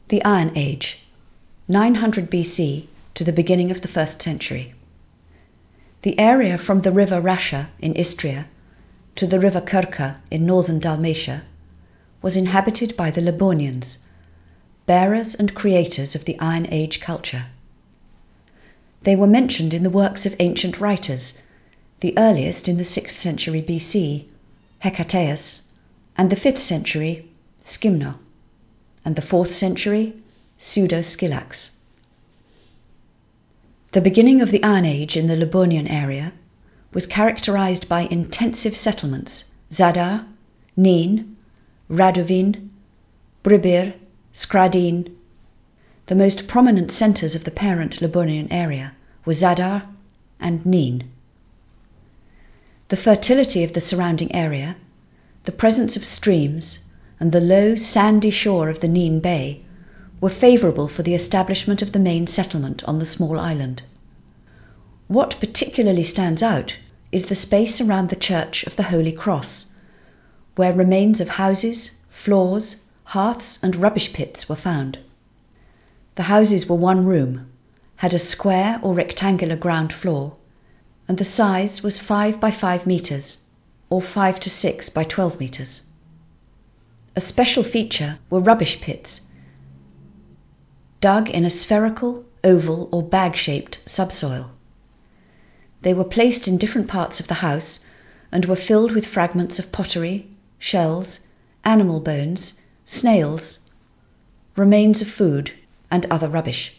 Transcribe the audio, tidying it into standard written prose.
The Iron Age, 900 BC to the beginning of the 1st century. The area from the river Rasha in Istria to the river Kerka in northern Dalmatia was inhabited by the Livonians, bearers and creators of the Iron Age culture. They were mentioned in the works of ancient writers, the earliest in the 6th century BC, Hecataeus, and the 5th century, Skimno, and the 4th century, Pseudo-Scylax. The beginning of the Iron Age in the Livonian area was characterized by intensive settlements: Zadar, Nin, Radovin, Bribir, Skradin. The most prominent centres of the parent Livonian area were Zadar and Nin. The fertility of the surrounding area, the presence of streams, and the low, sandy shore of the Nin Bay were favourable for the establishment of the main settlement on the small island. What particularly stands out is the space around the Church of the Holy Cross, where remains of houses, floors, hearths and rubbish pits were found. The houses were one room, had a square or rectangular ground floor, and the size was 5 by 5 metres, or 5 to 6 by 12 metres. A special feature were rubbish pits, dug in a spherical, oval or bag-shaped subsoil. They were placed in different parts of the house and were filled with fragments of pottery, shells, animal bones, snails, remains of food, and other rubbish.